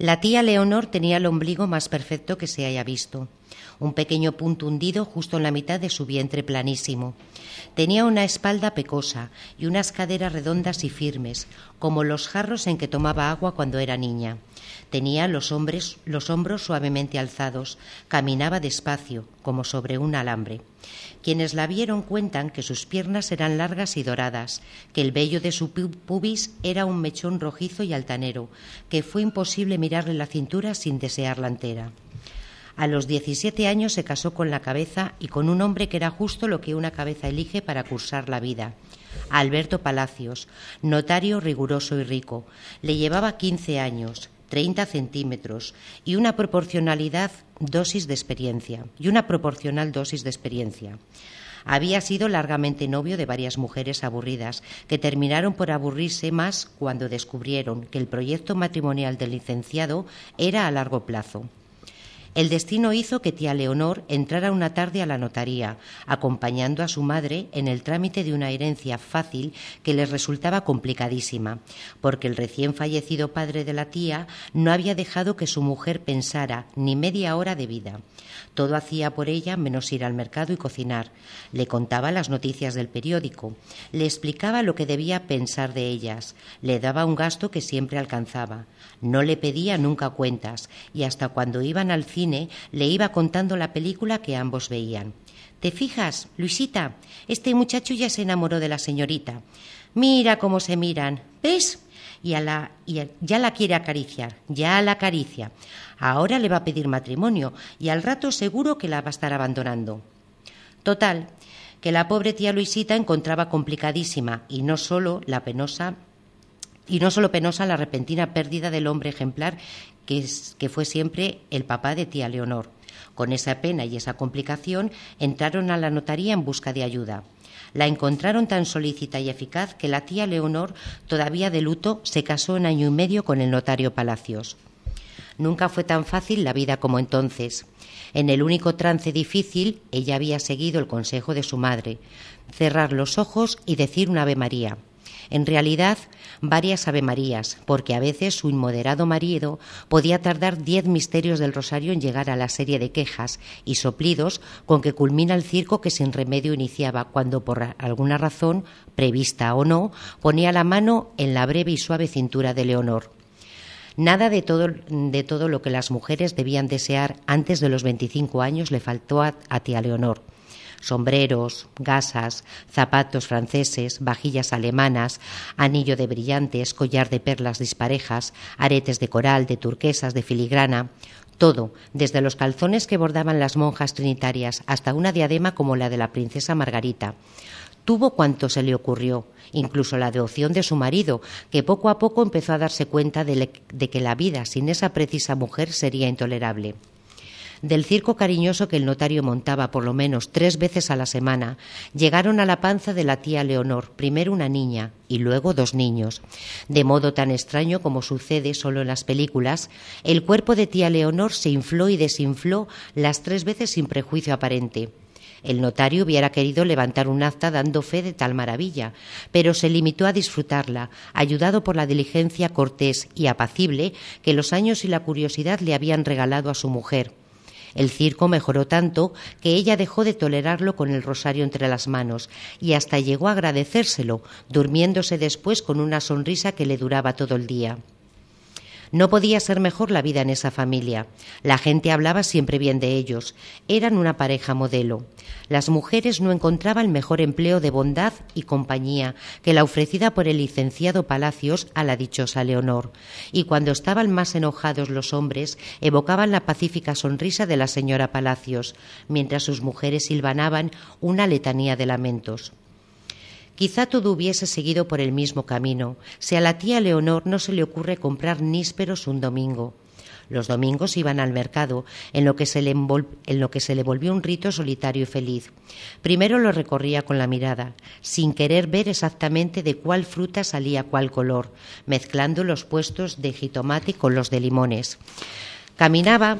La tía Leonor tenía el ombligo más perfecto que se haya visto, un pequeño punto hundido justo en la mitad de su vientre planísimo. Tenía una espalda pecosa y unas caderas redondas y firmes, como los jarros en que tomaba agua cuando era niña. Tenía los hombros suavemente alzados, caminaba despacio, como sobre un alambre. Quienes la vieron cuentan que sus piernas eran largas y doradas, que el vello de su pubis era un mechón rojizo y altanero, que fue imposible mirarle la cintura sin desearla entera. A los 17 años se casó con la cabeza y con un hombre que era justo lo que una cabeza elige para cursar la vida. Alberto Palacios, notario riguroso y rico. Le llevaba 15 años, 30 centímetros y una proporcional dosis de experiencia. Había sido largamente novio de varias mujeres aburridas, que terminaron por aburrirse más cuando descubrieron que el proyecto matrimonial del licenciado era a largo plazo. El destino hizo que tía Leonor entrara una tarde a la notaría, acompañando a su madre en el trámite de una herencia fácil que les resultaba complicadísima, porque el recién fallecido padre de la tía no había dejado que su mujer pensara ni media hora de vida. Todo hacía por ella menos ir al mercado y cocinar. Le contaba las noticias del periódico, le explicaba lo que debía pensar de ellas, le daba un gasto que siempre alcanzaba. No le pedía nunca cuentas y hasta cuando iban al cine le iba contando la película que ambos veían. ¿Te fijas, Luisita? Este muchacho ya se enamoró de la señorita. Mira cómo se miran, ¿ves? Ya la quiere acariciar, ya la acaricia. Ahora le va a pedir matrimonio y al rato seguro que la va a estar abandonando. Total, que la pobre tía Luisita encontraba complicadísima y no solo penosa la repentina pérdida del hombre ejemplar que fue siempre el papá de tía Leonor. Con esa pena y esa complicación entraron a la notaría en busca de ayuda. La encontraron tan solícita y eficaz que la tía Leonor, todavía de luto, se casó en 1 año y medio con el notario Palacios. Nunca fue tan fácil la vida como entonces. En el único trance difícil, ella había seguido el consejo de su madre: cerrar los ojos y decir un Ave María. En realidad, varias Ave Marías, porque a veces su inmoderado marido podía tardar 10 misterios del rosario en llegar a la serie de quejas y soplidos con que culmina el circo que sin remedio iniciaba cuando, por alguna razón, prevista o no, ponía la mano en la breve y suave cintura de Leonor. Nada de todo lo que las mujeres debían desear antes de los 25 años le faltó a tía Leonor. Sombreros, gasas, zapatos franceses, vajillas alemanas, anillo de brillantes, collar de perlas disparejas, aretes de coral, de turquesas, de filigrana. Todo, desde los calzones que bordaban las monjas trinitarias hasta una diadema como la de la princesa Margarita. Tuvo cuanto se le ocurrió, incluso la devoción de su marido, que poco a poco empezó a darse cuenta de que la vida sin esa precisa mujer sería intolerable. Del circo cariñoso que el notario montaba por lo menos 3 veces a la semana, llegaron a la panza de la tía Leonor, primero una niña y luego 2 niños. De modo tan extraño como sucede solo en las películas, el cuerpo de tía Leonor se infló y desinfló las 3 veces sin prejuicio aparente. El notario hubiera querido levantar un acta dando fe de tal maravilla, pero se limitó a disfrutarla, ayudado por la diligencia cortés y apacible que los años y la curiosidad le habían regalado a su mujer. El circo mejoró tanto que ella dejó de tolerarlo con el rosario entre las manos y hasta llegó a agradecérselo, durmiéndose después con una sonrisa que le duraba todo el día. No podía ser mejor la vida en esa familia. La gente hablaba siempre bien de ellos. Eran una pareja modelo. Las mujeres no encontraban mejor empleo de bondad y compañía que la ofrecida por el licenciado Palacios a la dichosa Leonor. Y cuando estaban más enojados los hombres, evocaban la pacífica sonrisa de la señora Palacios, mientras sus mujeres silvanaban una letanía de lamentos. Quizá todo hubiese seguido por el mismo camino si a la tía Leonor no se le ocurre comprar nísperos un domingo. Los domingos iban al mercado, en lo que se le volvió un rito solitario y feliz. Primero lo recorría con la mirada, sin querer ver exactamente de cuál fruta salía cuál color, mezclando los puestos de jitomate con los de limones. Caminaba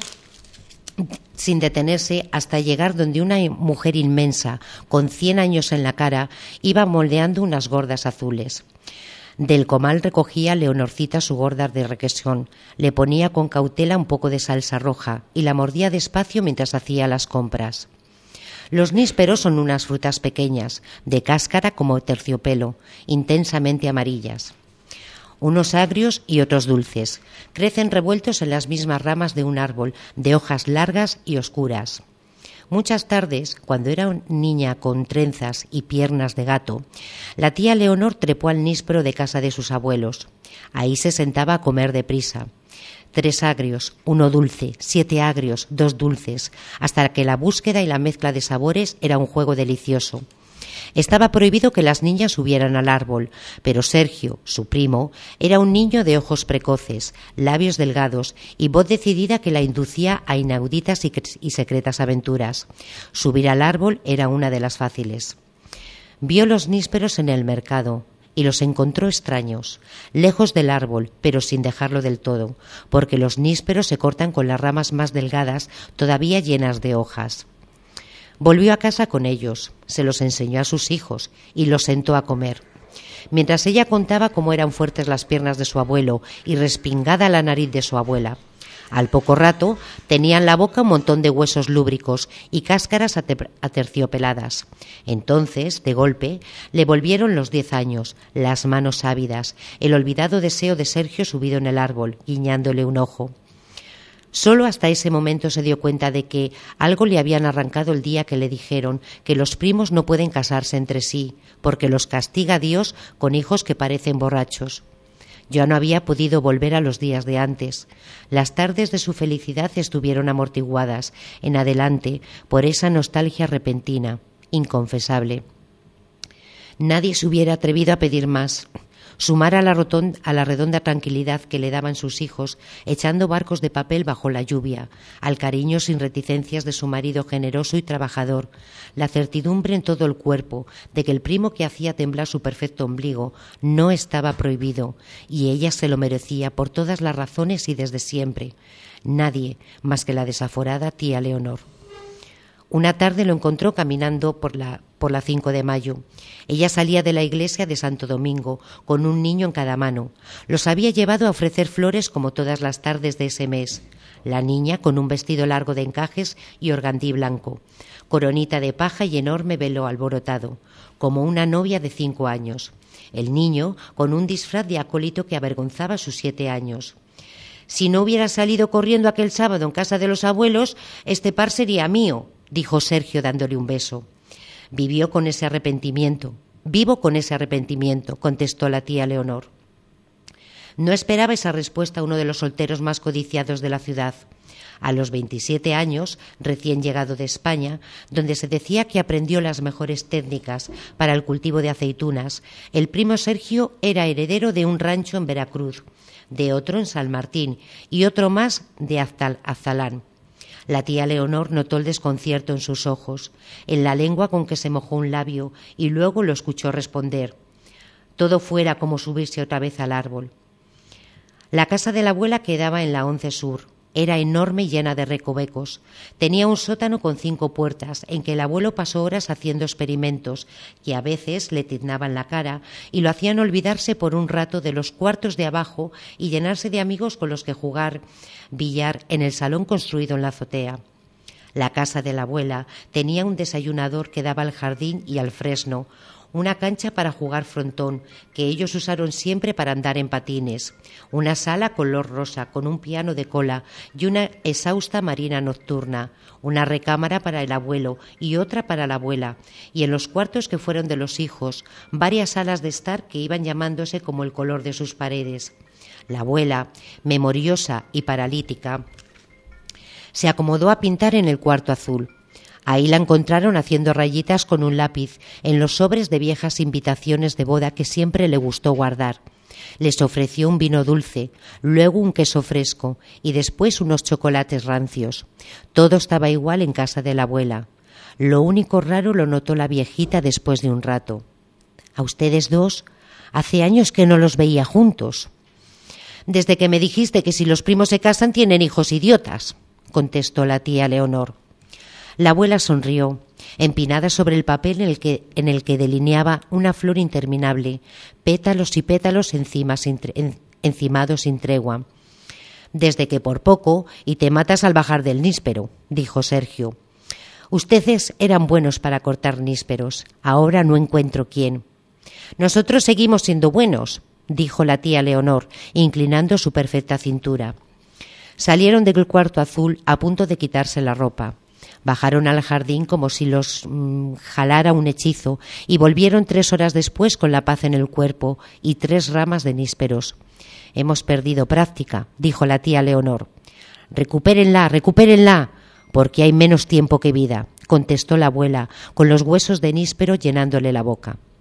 sin detenerse hasta llegar donde una mujer inmensa, con 100 años en la cara, iba moldeando unas gordas azules. Del comal recogía Leonorcita su gorda de requesón, le ponía con cautela un poco de salsa roja y la mordía despacio mientras hacía las compras. Los nísperos son unas frutas pequeñas, de cáscara como terciopelo, intensamente amarillas. Unos agrios y otros dulces. Crecen revueltos en las mismas ramas de un árbol, de hojas largas y oscuras. Muchas tardes, cuando era niña con trenzas y piernas de gato, la tía Leonor trepó al níspero de casa de sus abuelos. Ahí se sentaba a comer deprisa. 3 agrios, 1 dulce, 7 agrios, 2 dulces, hasta que la búsqueda y la mezcla de sabores era un juego delicioso. Estaba prohibido que las niñas subieran al árbol, pero Sergio, su primo, era un niño de ojos precoces, labios delgados y voz decidida que la inducía a inauditas y secretas aventuras. Subir al árbol era una de las fáciles. Vio los nísperos en el mercado y los encontró extraños, lejos del árbol, pero sin dejarlo del todo, porque los nísperos se cortan con las ramas más delgadas, todavía llenas de hojas. Volvió a casa con ellos, se los enseñó a sus hijos y los sentó a comer. Mientras ella contaba cómo eran fuertes las piernas de su abuelo y respingada la nariz de su abuela. Al poco rato tenía en la boca un montón de huesos lúbricos y cáscaras aterciopeladas. Entonces, de golpe, le volvieron los 10 años, las manos ávidas, el olvidado deseo de Sergio subido en el árbol, guiñándole un ojo. Solo hasta ese momento se dio cuenta de que algo le habían arrancado el día que le dijeron que los primos no pueden casarse entre sí, porque los castiga Dios con hijos que parecen borrachos. Ya no había podido volver a los días de antes. Las tardes de su felicidad estuvieron amortiguadas, en adelante, por esa nostalgia repentina, inconfesable. Nadie se hubiera atrevido a pedir más. Sumar a la redonda tranquilidad que le daban sus hijos, echando barcos de papel bajo la lluvia, al cariño sin reticencias de su marido generoso y trabajador, la certidumbre en todo el cuerpo de que el primo que hacía temblar su perfecto ombligo no estaba prohibido, y ella se lo merecía por todas las razones y desde siempre. Nadie más que la desaforada tía Leonor. Una tarde lo encontró caminando por la 5 de mayo. Ella salía de la iglesia de Santo Domingo con un niño en cada mano. Los había llevado a ofrecer flores como todas las tardes de ese mes. La niña con un vestido largo de encajes y organdí blanco, coronita de paja y enorme velo alborotado, como una novia de 5 años. El niño con un disfraz de acólito que avergonzaba sus 7 años. Si no hubiera salido corriendo aquel sábado en casa de los abuelos, este par sería mío, dijo Sergio dándole un beso. Vivo con ese arrepentimiento, contestó la tía Leonor. No esperaba esa respuesta uno de los solteros más codiciados de la ciudad. A los 27 años, recién llegado de España, donde se decía que aprendió las mejores técnicas para el cultivo de aceitunas, el primo Sergio era heredero de un rancho en Veracruz, de otro en San Martín y otro más de Azalán. La tía Leonor notó el desconcierto en sus ojos, en la lengua con que se mojó un labio, y luego lo escuchó responder. Todo fuera como subirse otra vez al árbol. La casa de la abuela quedaba en la 11 Sur. Era enorme y llena de recovecos. Tenía un sótano con 5 puertas, en que el abuelo pasó horas haciendo experimentos, que a veces le tiznaban la cara y lo hacían olvidarse por un rato de los cuartos de abajo y llenarse de amigos con los que jugar billar en el salón construido en la azotea. La casa de la abuela tenía un desayunador que daba al jardín y al fresno, una cancha para jugar frontón, que ellos usaron siempre para andar en patines, una sala color rosa con un piano de cola y una exhausta marina nocturna, una recámara para el abuelo y otra para la abuela, y en los cuartos que fueron de los hijos, varias salas de estar que iban llamándose como el color de sus paredes. La abuela, memoriosa y paralítica, se acomodó a pintar en el cuarto azul. Ahí la encontraron haciendo rayitas con un lápiz en los sobres de viejas invitaciones de boda que siempre le gustó guardar. Les ofreció un vino dulce, luego un queso fresco y después unos chocolates rancios. Todo estaba igual en casa de la abuela. Lo único raro lo notó la viejita después de un rato. «¿A ustedes dos? Hace años que no los veía juntos». «Desde que me dijiste que si los primos se casan tienen hijos idiotas», contestó la tía Leonor. La abuela sonrió. empinada sobre el papel en el que delineaba una flor interminable, pétalos y pétalos encimados sin tregua. «Desde que por poco y te matas al bajar del níspero», dijo Sergio. «Ustedes eran buenos para cortar nísperos. Ahora no encuentro quién». «Nosotros seguimos siendo buenos», dijo la tía Leonor, inclinando su perfecta cintura. Salieron del cuarto azul a punto de quitarse la ropa. Bajaron al jardín como si los jalara un hechizo y volvieron 3 horas después con la paz en el cuerpo y 3 ramas de nísperos. «Hemos perdido práctica», dijo la tía Leonor. «Recupérenla, recupérenla, porque hay menos tiempo que vida», contestó la abuela, con los huesos de níspero llenándole la boca.